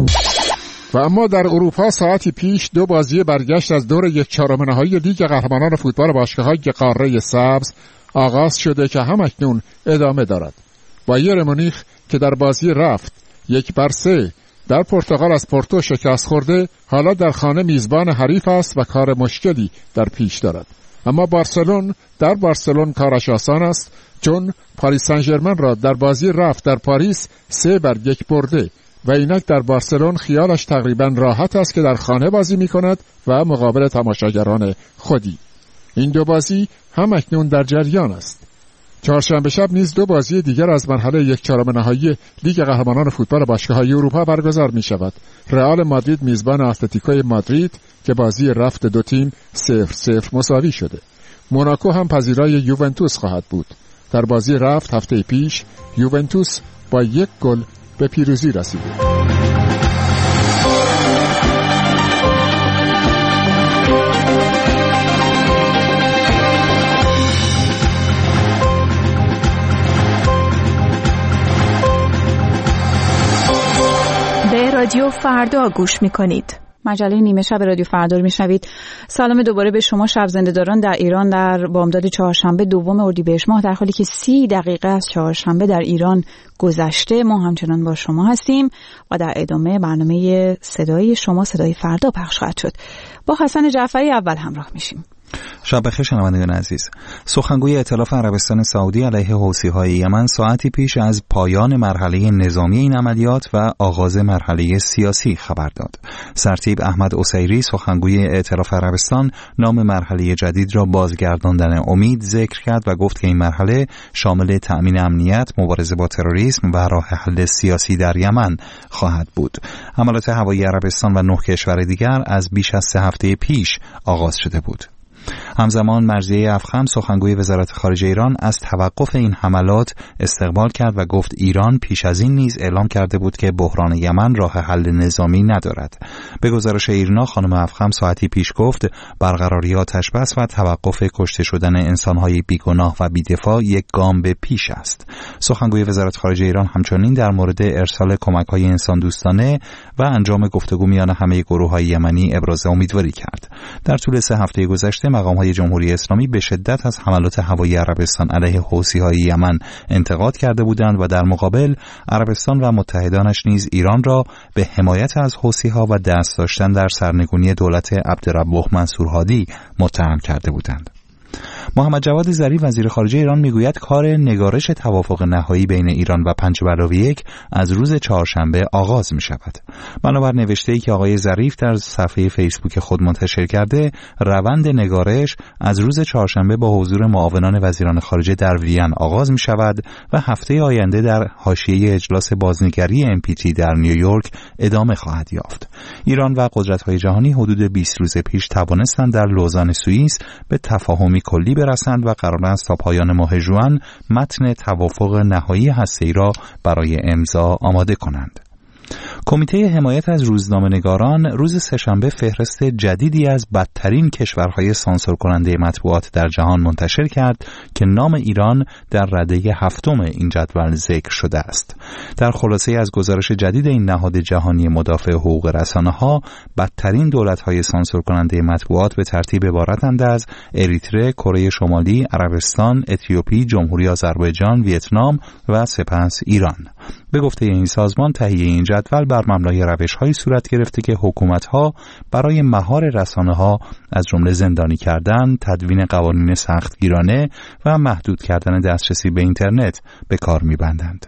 و اما در اروپا ساعتی پیش 2 بازی برگشت از دور 1/4 نهایی لیگ قهرمانان فوتبال باشگاه‌های قاره سبز آغاز شده که همکنون ادامه دارد. بایر مونیخ که در بازی رفت 1-3 در پرتغال از پورتو شکست خورده، حالا در خانه میزبان حریف است و کار مشکلی در پیش دارد. اما بارسلون در بارسلون کارش آسان است، چون پاریس سن ژرمن را در بازی رفت در پاریس 3-1 برده. و اینک در بارسلون خیالش تقریبا راحت است که در خانه بازی می کند و مقابل تماشاگران خودی. این دو بازی هم اکنون در جریان است. چهارشنبه شب نیز دو بازی دیگر از مرحله یک چهارم نهایی لیگ قهرمانان فوتبال باشگاه‌های اروپا برگزار می شود. رئال مادرید میزبان اتلتیکو مادرید که بازی رفت دو تیم 0-0 مساوی شده. موناکو هم پذیرای یوونتوس خواهد بود. در بازی رفت هفته پیش یوونتوس با 1 گل به پیروزی رسیده. به رادیو فردا گوش می‌کنید. مجله نیمه شب رادیو فردا رو میشنوید. سلام دوباره به شما شب زنده‌داران در ایران در بامداد چهارشنبه دوم اردیبهشت ماه، در حالی که 30 دقیقه از چهارشنبه در ایران گذشته. ما همچنان با شما هستیم و در ادامه برنامه صدای شما صدای فردا پخش خواهد شد. با حسن جعفری اول همراه میشیم. شب بخیر شنوندگان عزیز. سخنگوی ائتلاف عربستان سعودی علیه حوثی‌های یمن ساعتی پیش از پایان مرحله نظامی این عملیات و آغاز مرحله سیاسی خبر داد. سرتیپ احمد عسیری سخنگوی ائتلاف عربستان نام مرحله جدید را بازگرداندن امید ذکر کرد و گفت که این مرحله شامل تأمین امنیت، مبارزه با تروریسم و راه حل سیاسی در یمن خواهد بود. حملات هوایی عربستان و 9 کشور دیگر از بیش از 3 هفته پیش آغاز شده بود. همزمان مرضیه افخم سخنگوی وزارت خارجه ایران از توقف این حملات استقبال کرد و گفت ایران پیش از این نیز اعلام کرده بود که بحران یمن راه حل نظامی ندارد. به گزارش ایرنا خانم افخم ساعتی پیش گفت برقراری آتش بس و توقف کشته شدن انسان‌های بیگناه و بی‌دفاع یک گام به پیش است. سخنگوی وزارت خارجه ایران همچنین در مورد ارسال کمک‌های انسان دوستانه و انجام گفتگو میان همه گروه‌های یمنی ابراز امیدواری کرد. در طول 3 هفته گذشته مقام‌های جمهوری اسلامی به شدت از حملات هوایی عربستان علیه حوثی‌های یمن انتقاد کرده بودند و در مقابل عربستان و متحدانش نیز ایران را به حمایت از حوثی‌ها و دست داشتن در سرنگونی دولت عبدالرب منصور هادی متهم کرده بودند. محمد جواد ظریف وزیر خارجه ایران میگوید کار نگارش توافق نهایی بین ایران و پنجبرابی 1 از روز چهارشنبه آغاز می شود. بنابر نوشته‌ای که آقای ظریف در صفحه فیسبوک خود منتشر کرده، روند نگارش از روز چهارشنبه با حضور معاونان وزیران خارجه در وین آغاز می شود و هفته آینده در حاشیه اجلاس بازنگری NPT در نیویورک ادامه خواهد یافت. ایران و قدرت‌های جهانی حدود 20 روز پیش توانستند در لوزان سوئیس به تفاهمی کلی برسند و قرار است تا پایان ماه ژوئن متن توافق نهایی هسته‌ای را برای امضا آماده کنند. کمیته حمایت از روزنامه‌نگاران روز سه‌شنبه فهرست جدیدی از بدترین کشورهای سانسور کننده مطبوعات در جهان منتشر کرد که نام ایران در رده 7 این جدول ذکر شده است. در خلاصه از گزارش جدید این نهاد جهانی مدافع حقوق رسانه‌ها، بدترین دولت‌های سانسور کننده مطبوعات به ترتیب عبارتند از اریتره، کره شمالی، عربستان، اتیوپی، جمهوری آذربایجان، ویتنام و سپس ایران. به گفته این سازمان تهیه این جدول بر مبنای روش‌هایی صورت گرفته که حکومت‌ها برای مهار رسانه‌ها از جمله زندانی کردن، تدوین قوانین سختگیرانه و محدود کردن دسترسی به اینترنت به کار می‌بندند.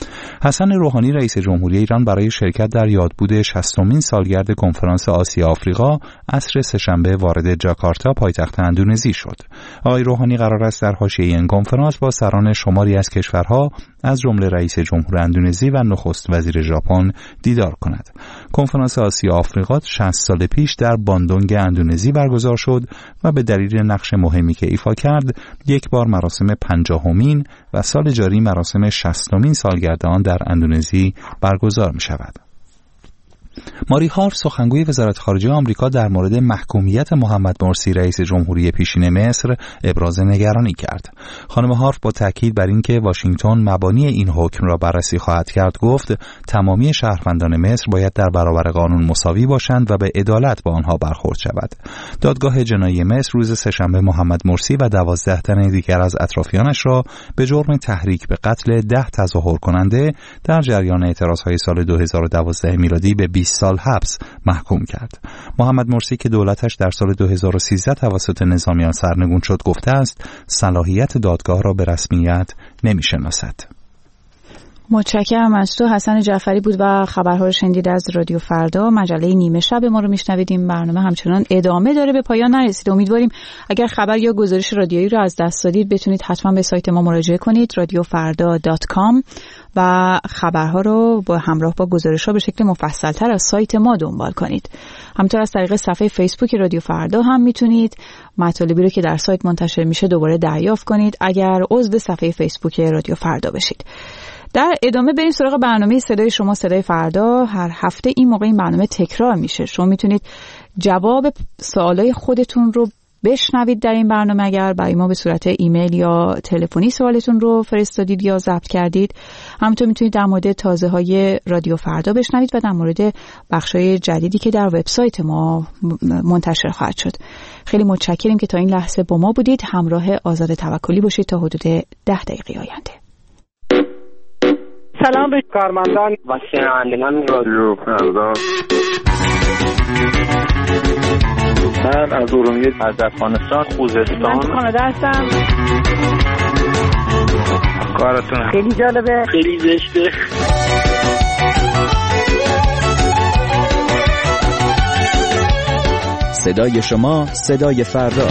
حسن روحانی رئیس جمهوری ایران برای شرکت در یادبود 60مین سالگرد کنفرانس آسیا آفریقا عصر سه‌شنبه وارد جاکارتا پایتخت اندونزی شد. آقای روحانی قرار است در حاشیه این کنفرانس با سران شماری از کشورها از جمله رئیس جمهور اندونزی و نخست وزیر ژاپن دیدار کند. کنفرانس آسیا آفریقا 60 سال پیش در باندونگ اندونزی برگزار شد و به دلیل نقش مهمی که ایفا کرد یک بار مراسم 50مین و سال جاری مراسم 60مین سالگرد آن در اندونزی برگزار می شود. ماری هارف سخنگوی وزارت خارجه آمریکا در مورد محکومیت محمد مرسی رئیس جمهوری پیشین مصر ابراز نگرانی کرد. خانم هارف با تاکید بر اینکه واشنگتن مبانی این حکم را بررسی خواهد کرد گفت تمامی شهروندان مصر باید در برابر قانون مساوی باشند و به عدالت با آنها برخورد شود. دادگاه جنایی مصر روز سه‌شنبه محمد مرسی و 12 تن دیگر از اطرافیانش را به جرم تحریک به قتل 10 تظاهر کننده در جریان اعتراضهای سال 2012 میلادی به 20 سال حبس محکوم کرد. محمد مرسی که دولتش در سال 2013 توسط نظامیان سرنگون شد گفته است صلاحیت دادگاه را به رسمیت نمی‌شناسد. متشکرم از تو. حسن جعفری بود و خبرها رو شنیدید از رادیو فردا. مجله نیمه شب ما رو میشنویدیم. برنامه همچنان ادامه داره، به پایان نرسید. امیدواریم اگر خبر یا گزارش رادیویی رو از دست دادید بتونید حتما به سایت ما مراجعه کنید radiofarda.com و خبرها رو با همراه با گزارش‌ها به شکل مفصل‌تر از سایت ما دنبال کنید. همینطور از طریق صفحه فیسبوک رادیو فردا هم میتونید مطالبی رو که در سایت منتشر میشه دوباره دریافت کنید اگر عضو صفحه فیسبوک رادیو فردا بشید. در ادامه بریم سراغ برنامه صدای شما صدای فردا. هر هفته این موقع این برنامه تکرار میشه. شما میتونید جواب سوالای خودتون رو بشنوید در این برنامه اگر برای ما به صورت ایمیل یا تلفنی سوالتون رو فرستادید یا ضبط کردید. همینطور میتونید در مورد تازه‌های رادیو فردا بشنوید و در مورد بخش‌های جدیدی که در وبسایت ما منتشر خواهد شد. خیلی متشکریم که تا این لحظه با ما بودید. همراه آزاد توکلی باشید تا حدود 10 دقیقه آینده. سلام به کارمندان و شنوندگان رادیو فردا. من از ارومیه، از افغانستان، خوزستان. من کانادا هستم. کارتون خیلی جالبه، خیلی زشته. صدای شما صدای فردا.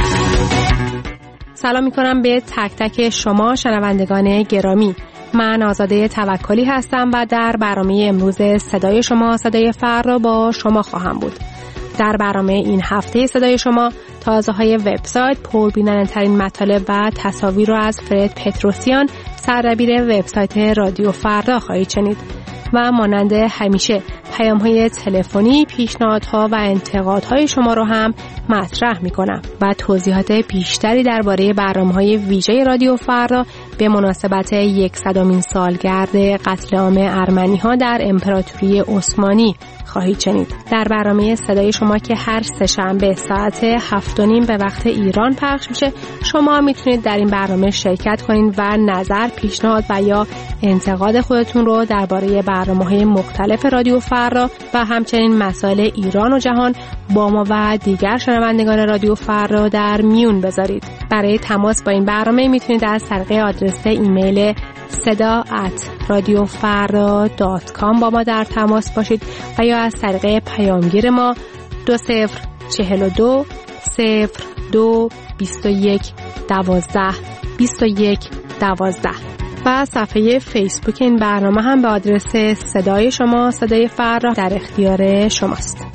سلام میکنم به تک تک شما شنوندگان گرامی. من آزاده توکلی هستم و در برنامه امروز صدای شما صدای فردا با شما خواهم بود. در برنامه این هفته صدای شما تازه‌های وبسایت، پربیننده‌ترین مطالب و تصاویر رو از فرد پتروسیان، سردبیر وبسایت رادیو فردا خواهید شنید و مانند همیشه پیام‌های تلفنی، پیشنهادها و انتقادهای شما رو هم مطرح می‌کنم و توضیحات بیشتری درباره برنامه‌های ویژه رادیو فردا به مناسبت 100مین سالگرد قتل عام ارمنی‌ها در امپراتوری عثمانی خواهید شنید. در برنامه صدای شما که هر سه‌شنبه ساعت 7:30 به وقت ایران پخش میشه، شما میتونید در این برنامه شرکت کنید و نظر، پیشنهاد و یا انتقاد خودتون رو درباره برنامه‌های مختلف رادیو فردا و همچنین مسائل ایران و جهان با ما و دیگر شنوندگان رادیو فردا در میون بذارید. برای تماس با این برنامه میتونید از طریق آدرس ایمیل seda@radiofarda.com با ما در تماس باشید و یا از طریق پیامگیر ما 2042 02 21 12 21 12 و صفحه فیسبوک این برنامه هم به آدرس صدای شما صدای فردا در اختیار شماست.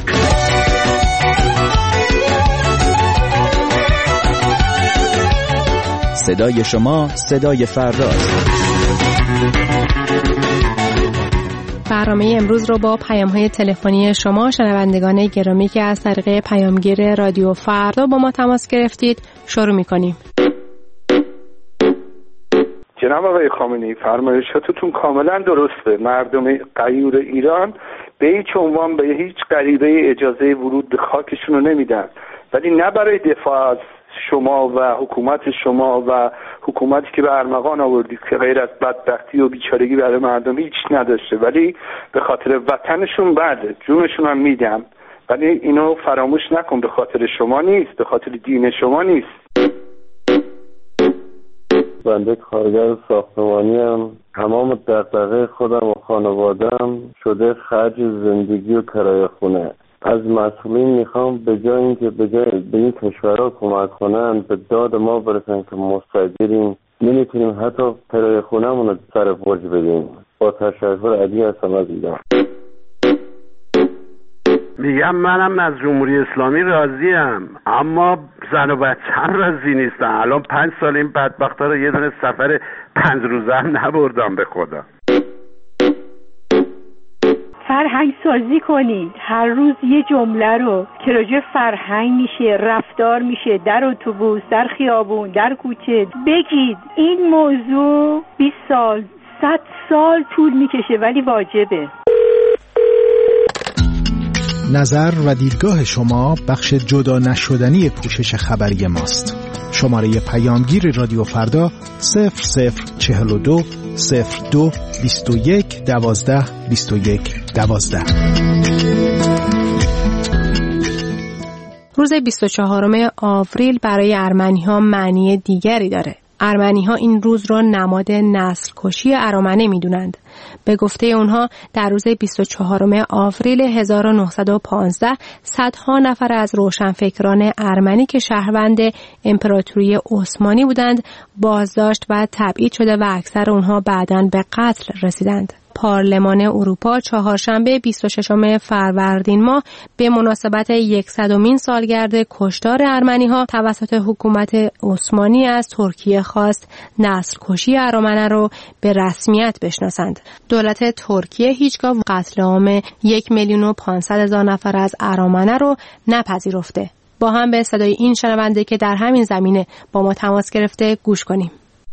صدای شما صدای فردا. برنامه امروز رو با پیام‌های تلفنی شما شنوندگان گرامی که از طریق پیامگیر رادیو فردا با ما تماس گرفتید شروع می‌کنیم. جناب آقای خامنه‌ای، فرمایشاتتون کاملا درسته. مردم غیور ایران به هیچ عنوان به هیچ غریبه اجازه ورود به خاکشون رو نمیدن، ولی نه برای دفاع از شما و حکومت شما و حکومتی که به ارمغان آوردید که غیر از بدبختی و بیچارگی برای مردم هیچ نداشته، ولی به خاطر وطنشون بله جونشون هم میدن، ولی اینو فراموش نکن، به خاطر شما نیست، به خاطر دین شما نیست. بنده کارگر ساختمانی هم، تمام دغدغه خودم و خانواده‌ام شده خرج زندگی و کرایه خونه. از مسئولین میخوام به جای اینکه به این کشورها کمک کنن به داد ما برسن که مستاجریم نمیتونیم حتی کرایه خونه‌مون رو سر برج بدیم. با تشکر علی هستم از ایران. میگم منم از جمهوری اسلامی راضیم، اما زن و بچه‌م راضی نیستن. الان 5 سال این بدبختا رو یه دونه سفر 5 روزه هم نبردم به خدا. فرهنگ سازی کنید. هر روز یه جمله رو که راجع فرهنگ میشه، رفتار میشه، در اتوبوس، در خیابون، در کوچه بگید. این موضوع 20 سال 100 سال طول میکشه ولی واجبه. نظر و دیدگاه شما بخش جدا نشدنی پوشش خبری ماست. شماره پیامگیر رادیو فردا 0042 02 21 12 21 12. روز 24 آوریل برای ارمنی‌ها معنی دیگری داره. ارمنی‌ها این روز را نماد نسل کشی ارامنه می‌دونند. به گفته اونها در روز 24 آوریل 1915 صدها نفر از روشنفکران ارمنی که شهروند امپراتوری عثمانی بودند بازداشت و تبعید شده و اکثر اونها بعداً به قتل رسیدند. پارلمان اروپا چهارشنبه 26 فروردین ماه به مناسبت 100مین سالگرد کشتار ارمنی‌ها توسط حکومت عثمانی از ترکیه خواست نسل کشی ارامنه رو به رسمیت بشناسند. دولت ترکیه هیچگاه قتل عام 1,500,000 نفر از ارامنه رو نپذیرفته. با هم به صدای این شنونده که در همین زمینه با ما تماس گرفته گوش کنیم.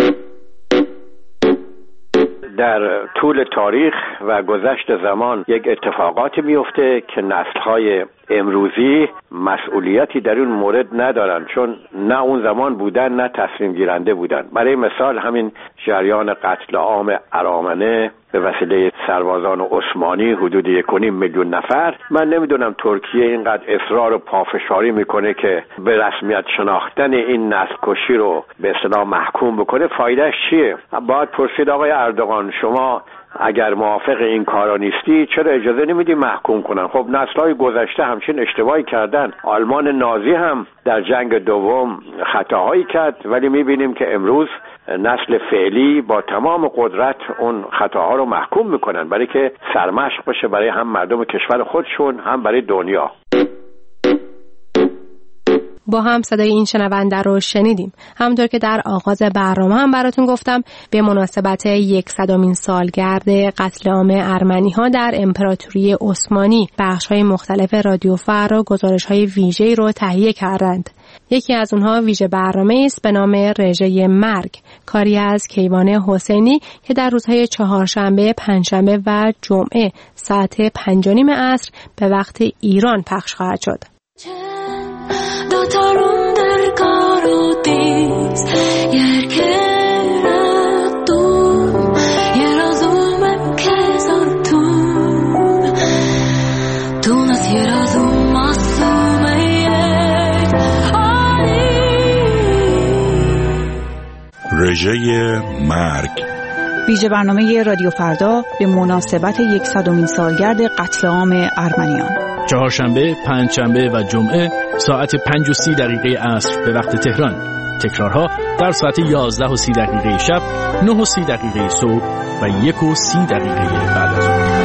در طول تاریخ و گذشت زمان یک اتفاقاتی میفته که نسل‌های امروزی مسئولیتی در اون مورد ندارن، چون نه اون زمان بودن نه تصمیم گیرنده بودن. برای مثال همین جریان قتل عام ارامنه به وسیله سربازان عثمانی حدود 1.5 میلیون نفر، من نمیدونم ترکیه اینقدر اصرار و پافشاری میکنه که به رسمیت شناختن این نسل کشی رو به اصطلاح محکوم بکنه. فایدهش چیه؟ باید پرسید آقای اردوغان شما اگر موافق این کارا نیستی چرا اجازه نمیدی محکوم کنن؟ خب نسل‌های گذشته همچین اشتباهی کردن. آلمان نازی هم در جنگ دوم خطاهایی کرد، ولی میبینیم که امروز نسل فعلی با تمام قدرت اون خطاها رو محکوم میکنن، برای که سرمشق بشه برای هم مردم کشور خودشون هم برای دنیا. با هم صدای این شنونده رو شنیدیم. همونطور که در آغاز برنامه هم براتون گفتم به مناسبت 100مین سالگرد قتل عام ارمنی‌ها در امپراتوری عثمانی بخش‌های مختلف رادیو فردا گزارش‌های ویژه‌ای رو تهیه کردند. یکی از اونها ویژه برنامه‌ای است به نام رژه مرگ، کاری از کیوان حسینی که در روزهای چهارشنبه، پنجشنبه و جمعه ساعت 5:30 عصر به وقت ایران پخش خواهد شد. رژه مرگ، ویژه برنامه رادیو فردا به مناسبت 100مین سالگرد قتل عام ارمنیان، چهارشنبه، پنجشنبه و جمعه ساعت 5:30 عصر به وقت تهران. تکرارها در ساعت 11:30 شب، 9:30 صبح و 1:30 بعد از اون.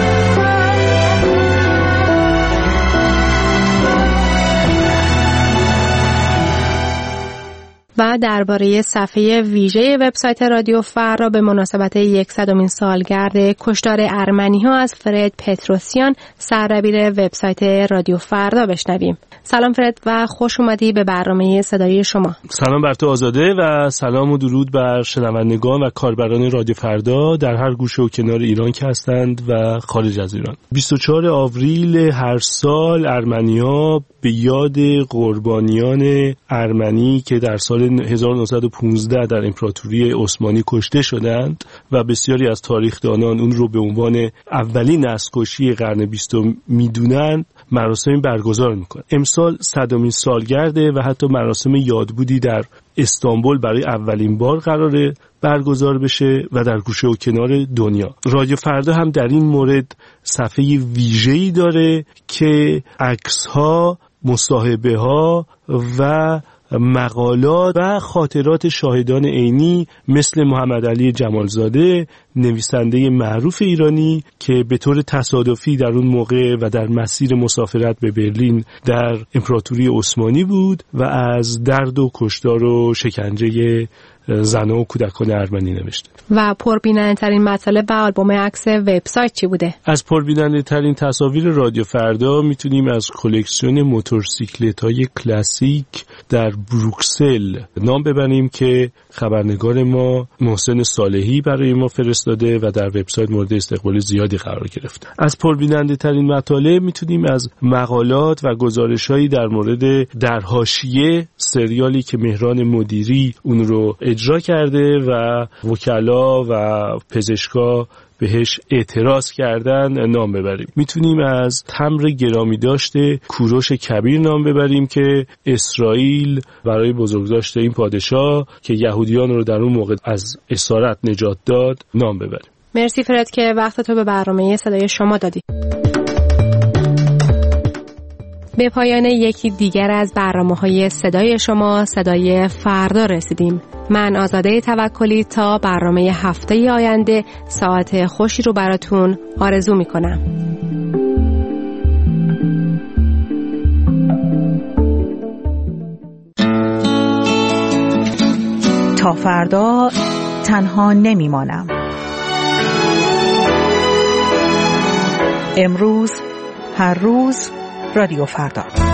و درباره صفحه ویژه وبسایت رادیو فردا به مناسبت 100مین سالگرد کشتار ارمنی‌ها از فرد پتروسیان سردبیر وبسایت رادیو فردا بشنویم. سلام فرد و خوش اومدی به برنامه صدای شما. سلام بر تو آزاده و سلام و درود بر شنوندگان و کاربران رادیو فردا در هر گوشه و کنار ایران که هستند و خارج از ایران. 24 آوریل هر سال ارمنی‌ها به یاد قربانیان ارمنی که در سال 1915 در امپراتوری عثمانی کشته شدند و بسیاری از تاریخدانان اون رو به عنوان اولین نسل‌کشی قرن 20 میدونن مراسمی برگزار میکنن. امسال 100مین سالگرده و حتی مراسم یادبودی در استانبول برای اولین بار قراره برگزار بشه و در گوشه و کنار دنیا. رادیو فردا هم در این مورد صفحه ویژه‌ای داره که عکس‌ها، مصاحبه‌ها و مقالات و خاطرات شاهدان عینی مثل محمد علی جمالزاده، نویسنده معروف ایرانی که به طور تصادفی در اون موقع و در مسیر مسافرت به برلین در امپراتوری عثمانی بود و از درد و کشتار و شکنجه زنان و کودکان ارمنی نوشته. و پربیننده ترین مطالب و آلبوم عکس وبسایت چی بوده؟ از پربیننده ترین تصاویر رادیو فردا میتونیم از کلکسیون موتورسیکلت‌های کلاسیک در بروکسل نام ببریم که خبرنگار ما محسن صالحی برای ما فرستاده و در وبسایت مورد استقبال زیادی قرار گرفته. از پربیننده ترین مطالب میتونیم از مقالات و گزارش‌هایی در مورد در حاشیه، سریالی که مهران مدیری اون رو اجرا کرده و وکلا و پزشکا بهش اعتراض کردن نام ببریم. میتونیم از تمر گرامی داشته کوروش کبیر نام ببریم که اسرائیل برای بزرگداشت این پادشاه که یهودیان رو در اون موقع از اسارت نجات داد نام ببریم. مرسی فرد که وقت تو به برنامه صدای شما دادی. به پایان یکی دیگر از برنامه‌های صدای شما، صدای فردا رسیدیم. من آزاده توکلی تا برنامه هفته آینده ساعت خوشی رو براتون آرزو می‌کنم. تا فردا تنها نمیمانم. امروز، هر روز، رادیو فردا.